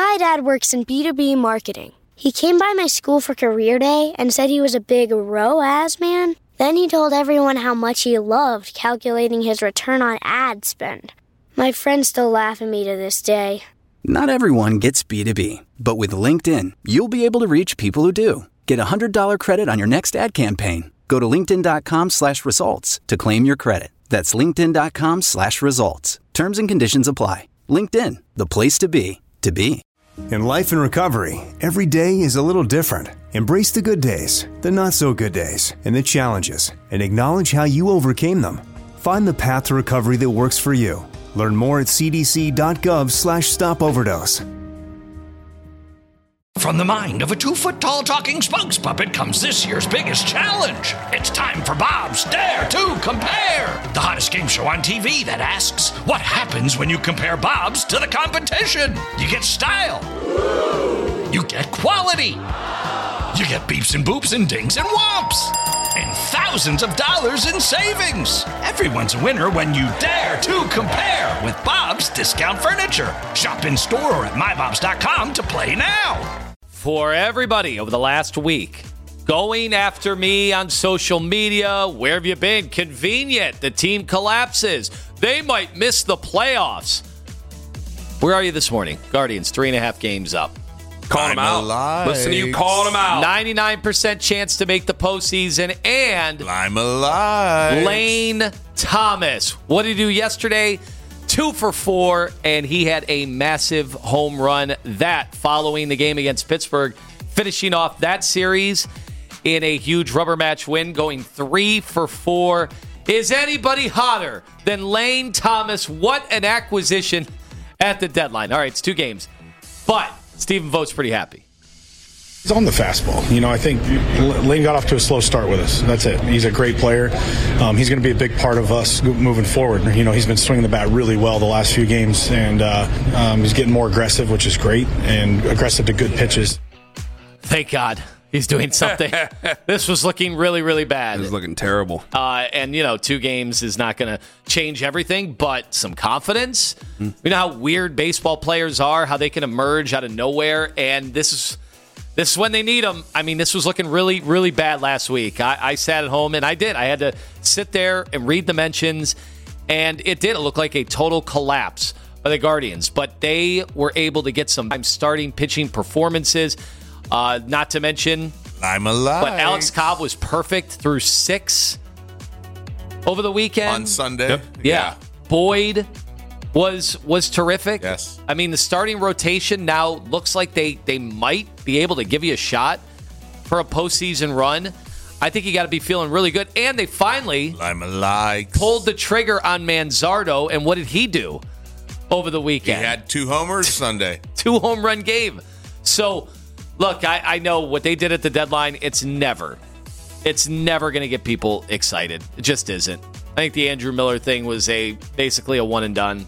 My dad works in B2B marketing. He came by my school for career day and said he was a big ROAS man. Then he told everyone how much he loved calculating his return on ad spend. My friends still laugh at me to this day. Not everyone gets B2B, but with LinkedIn, you'll be able to reach people who do. Get a $100 credit on your next ad campaign. Go to linkedin.com/results to claim your credit. That's linkedin.com/results. Terms and conditions apply. LinkedIn, the place to be, to be. In life and recovery, every day is a little different. Embrace the good days, the not so good days, and the challenges, and acknowledge how you overcame them. Find the path to recovery that works for you. Learn more at cdc.gov/stopoverdose. From the mind of a 2-foot-tall talking spokes puppet comes this year's biggest challenge. It's time for Bob's Dare to Compare, the hottest game show on TV that asks, what happens when you compare Bob's to the competition? You get style. You get quality. You get beeps and boops and dings and whomps. And thousands of dollars in savings. Everyone's a winner when you dare to compare with Bob's Discount Furniture. Shop in store or at mybobs.com to play now. For everybody over the last week, going after me on social media, where have you been? Convenient. The team collapses. They might miss the playoffs. Where are you this morning? Guardians, 3.5 games up. Calling them out. Listen to you calling them out. 99% chance to make the postseason. And Lima Live. Lane Thomas. What did he do yesterday? 2 for 4, and he had a massive home run. That following the game against Pittsburgh, finishing off that series in a huge rubber match win, going 3 for 4. Is anybody hotter than Lane Thomas? What an acquisition at the deadline. All right, it's 2 games. But Stephen Vogt's pretty happy. He's on the fastball. You know, I think Lane got off to a slow start with us. That's it. He's a great player. He's going to be a big part of us moving forward. You know, he's been swinging the bat really well the last few games, and he's getting more aggressive, which is great, and aggressive to good pitches. Thank God. He's doing something. This was looking really, really bad. It was looking terrible. And, 2 games is not going to change everything, but some confidence. You know how weird baseball players are, how they can emerge out of nowhere, and this is when they need them. I mean, this was looking really, really bad last week. I sat at home, and I did. I had to sit there and read the mentions, and it did. It looked like a total collapse by the Guardians, but they were able to get some starting pitching performances. Not to mention, I'm alive. But Alex Cobb was perfect through 6 over the weekend. On Sunday. Yep. Yeah. Boyd was terrific. Yes. I mean, the starting rotation now looks like they might be able to give you a shot for a postseason run. I think you got to be feeling really good. And they finally pulled the trigger on Manzardo. And what did he do over the weekend? He had 2 homers Sunday. 2 home run game. So, look, I know what they did at the deadline. It's never going to get people excited. It just isn't. I think the Andrew Miller thing was basically a one and done.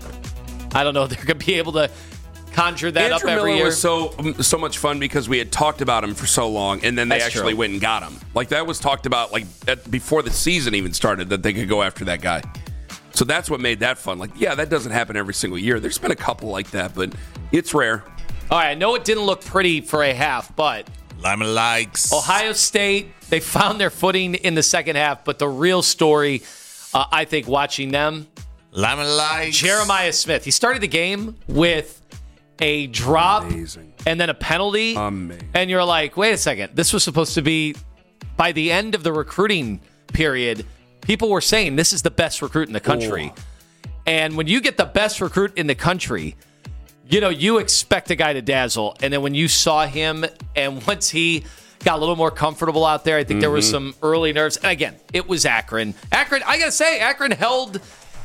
I don't know if they're going to be able to conjure that up every year. Andrew Miller was so much fun because we had talked about him for so long, and then they actually went and got him. Like, that was talked about before the season even started, that they could go after that guy. So that's what made that fun. Like, yeah, that doesn't happen every single year. There's been a couple like that, but it's rare. All right, I know it didn't look pretty for a half, but Lima likes Ohio State, they found their footing in the second half, but the real story, I think, watching them, Lima likes Jeremiah Smith. He started the game with a drop and then a penalty. Amazing. And you're like, wait a second. This was supposed to be, by the end of the recruiting period, people were saying this is the best recruit in the country. Oh. And when you get the best recruit in the country, you expect a guy to dazzle. And then when you saw him, and once he got a little more comfortable out there, I think there was some early nerves. And again, it was Akron. Akron, I got to say, Akron held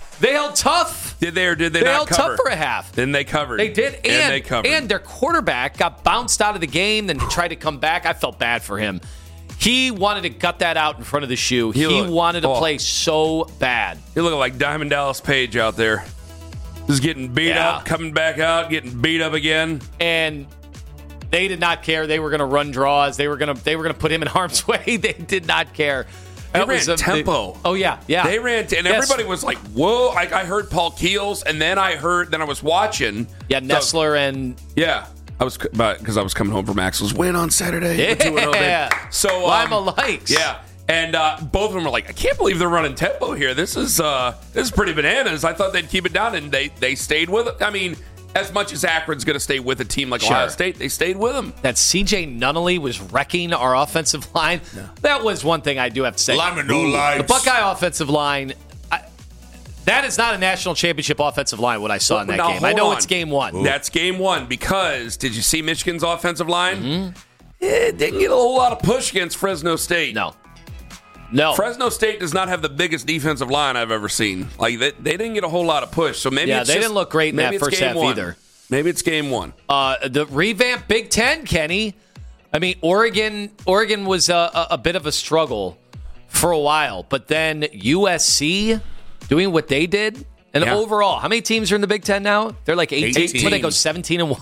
tough. Did they or did they not cover? They held tough for a half. Then they covered. They did. And they covered. And their quarterback got bounced out of the game, then he tried to come back. I felt bad for him. He wanted to gut that out in front of the shoe. He wanted to play so bad. He looked like Diamond Dallas Page out there. Just getting beat up, coming back out, getting beat up again. And they did not care. They were going to run draws. They were going to put him in harm's way. They did not care. They ran tempo. Yeah. They ran, and everybody was like, "Whoa!" I heard Paul Keels, and then I was watching. Yeah, Nessler and I was because I was coming home from Axel's win on Saturday. Yeah. So Lima likes. Yeah. And both of them were like, I can't believe they're running tempo here. This is pretty bananas. I thought they'd keep it down, and they stayed with it. I mean, as much as Akron's going to stay with a team like Ohio State, they stayed with them. That C.J. Nunnally was wrecking our offensive line. Yeah. That was one thing I do have to say. The Buckeye offensive line, that is not a national championship offensive line, what I saw in that game. I know it's game one. Ooh. That's game one because did you see Michigan's offensive line? Mm-hmm. It didn't get a whole lot of push against Fresno State. No. Fresno State does not have the biggest defensive line I've ever seen. Like they didn't get a whole lot of push. So maybe they didn't look great in that first half either. Maybe it's game one. The revamped Big Ten, Kenny. I mean, Oregon was a bit of a struggle for a while, but then USC doing what they did, and overall, how many teams are in the Big Ten now? They're like 18. But they go 17-1.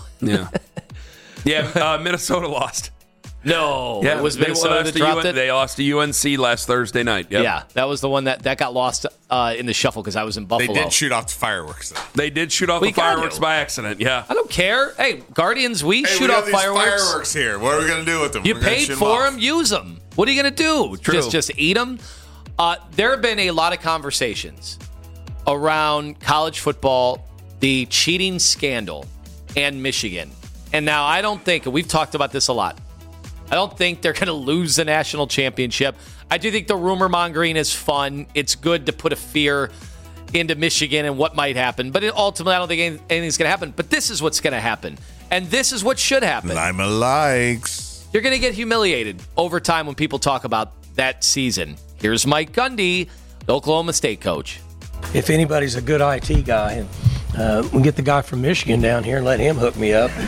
Yeah, Minnesota lost. No, it was Minnesota that dropped it. They lost to UNC last Thursday night. Yep. Yeah, that was the one that got lost in the shuffle because I was in Buffalo. They did shoot off the fireworks, though. They did shoot off the fireworks by accident, yeah. I don't care. Hey, Guardians, we shoot off fireworks. Fireworks here. What are we going to do with them? You paid for them, use them. What are you going to do? True. Just eat them? There have been a lot of conversations around college football, the cheating scandal, and Michigan. And now I don't think, and we've talked about this a lot, I don't think they're going to lose the national championship. I do think the rumor mongering is fun. It's good to put a fear into Michigan and what might happen. But ultimately, I don't think anything's going to happen. But this is what's going to happen. And this is what should happen. Lima likes. You're going to get humiliated over time when people talk about that season. Here's Mike Gundy, the Oklahoma State coach. If anybody's a good IT guy, we get the guy from Michigan down here and let him hook me up.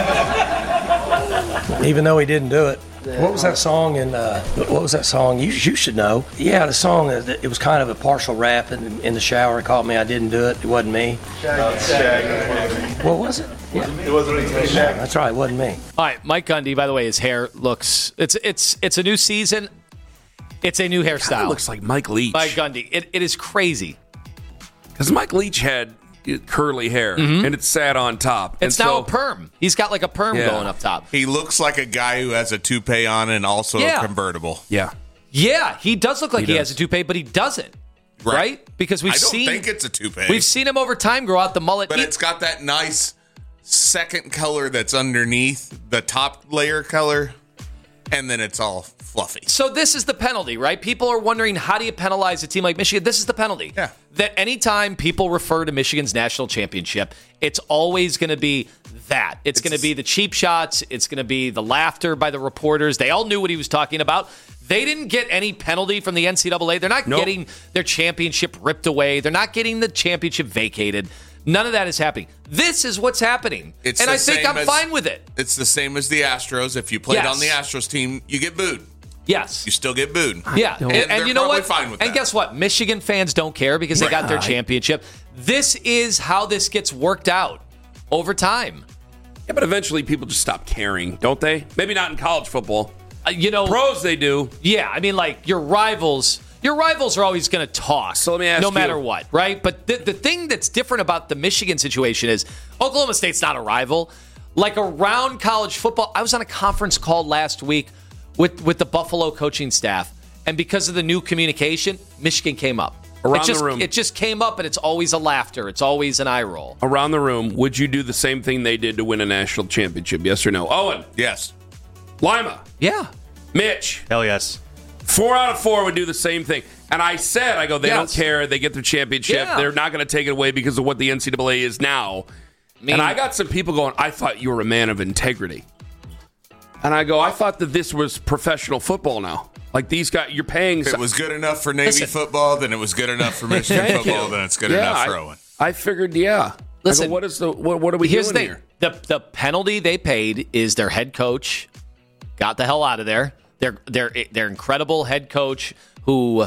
Even though he didn't do it. What was that song? What was that song? You should know. Yeah, the song. It was kind of a partial rap in the shower. It caught me. I didn't do it. It wasn't me. What was it? Yeah. It wasn't me. That's right. It wasn't me. All right, Mike Gundy. By the way, his hair looks. It's a new season. It's a new hairstyle. It looks like Mike Leach. Mike Gundy. It is crazy. Because Mike Leach had curly hair, and it's sat on top. It's now a perm. He's got like a perm going up top. He looks like a guy who has a toupee on and also a convertible. Yeah. Yeah, he does look like he has a toupee, but he doesn't. Right? Because I don't think it's a toupee. We've seen him over time grow out the mullet. But it's got that nice second color that's underneath the top layer color, and then it's all fluffy. So this is the penalty, right? People are wondering, how do you penalize a team like Michigan? This is the penalty. Yeah. That anytime people refer to Michigan's national championship, it's always going to be that. It's going to be the cheap shots. It's going to be the laughter by the reporters. They all knew what he was talking about. They didn't get any penalty from the NCAA. They're not getting their championship ripped away. They're not getting the championship vacated. None of that is happening. This is what's happening. And I think I'm fine with it. It's the same as the Astros. If you played on the Astros team, you get booed. Yes. You still get booed. Yeah. And you know what? Fine with that. And guess what? Michigan fans don't care because they got their championship. This is how this gets worked out over time. Yeah, but eventually people just stop caring, don't they? Maybe not in college football. Pros, they do. Yeah. I mean, like your rivals are always going to talk. So let me ask you. No matter what, right? But the thing that's different about the Michigan situation is Oklahoma State's not a rival. Like around college football, I was on a conference call last week with the Buffalo coaching staff, and because of the new communication, Michigan came up. Around the room. It just came up, and it's always a laughter. It's always an eye roll. Around the room, would you do the same thing they did to win a national championship? Yes or no? Owen? Yes. Lima? Yeah. Mitch? Hell yes. 4 out of 4 would do the same thing. And I said, they don't care. They get their championship. Yeah. They're not going to take it away because of what the NCAA is now. And I got some people going, I thought you were a man of integrity. And I go, I thought that this was professional football now. Like these guys, you're paying. If it was good enough for Navy football, then it was good enough for Michigan football, then it's good enough for Owen. I figured, Listen, what are we doing here? The penalty they paid is their head coach got the hell out of there. Their incredible head coach who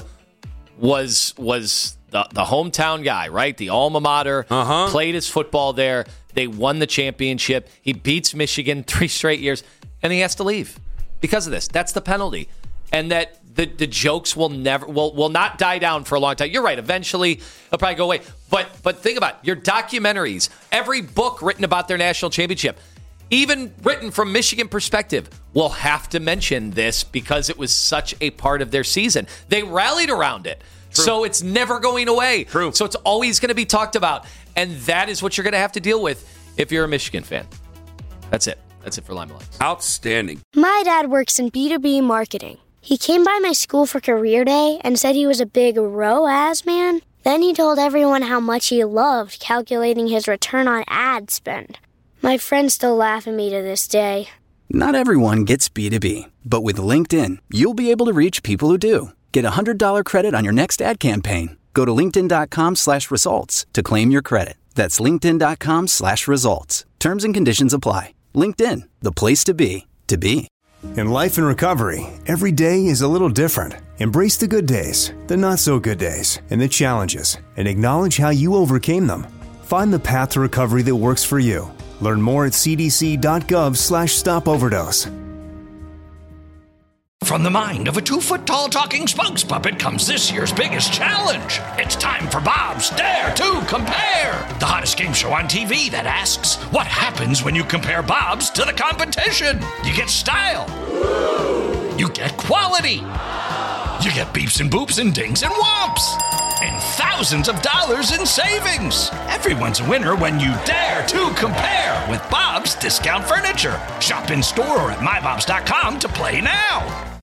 was the hometown guy, right? The alma mater, played his football there. They won the championship. He beats Michigan 3 straight years, and he has to leave because of this. That's the penalty. and that the jokes will not die down for a long time. You're right. Eventually, they'll probably go away. But think about it. Your documentaries, every book written about their national championship, even written from Michigan perspective, will have to mention this because it was such a part of their season. They rallied around it. True. So it's never going away. True. So it's always going to be talked about. And that is what you're going to have to deal with if you're a Michigan fan. That's it. That's it for Lima Lights. Outstanding. My dad works in B2B marketing. He came by my school for career day and said he was a big ROAS man. Then he told everyone how much he loved calculating his return on ad spend. My friends still laugh at me to this day. Not everyone gets B2B, but with LinkedIn, you'll be able to reach people who do. Get a $100 credit on your next ad campaign. Go to linkedin.com/results to claim your credit. That's linkedin.com/results. Terms and conditions apply. LinkedIn, the place to be, to be. In life and recovery, every day is a little different. Embrace the good days, the not so good days, and the challenges, and acknowledge how you overcame them. Find the path to recovery that works for you. Learn more at cdc.gov/stopoverdose. From the mind of a 2-foot-tall talking spunks puppet comes this year's biggest challenge. It's time for Bob's Dare to Compare, the hottest game show on TV that asks, what happens when you compare Bob's to the competition? You get style. You get quality. You get beeps and boops and dings and whomps. And thousands of dollars in savings. Everyone's a winner when you dare to compare with Bob's Discount Furniture. Shop in store or at mybobs.com to play now.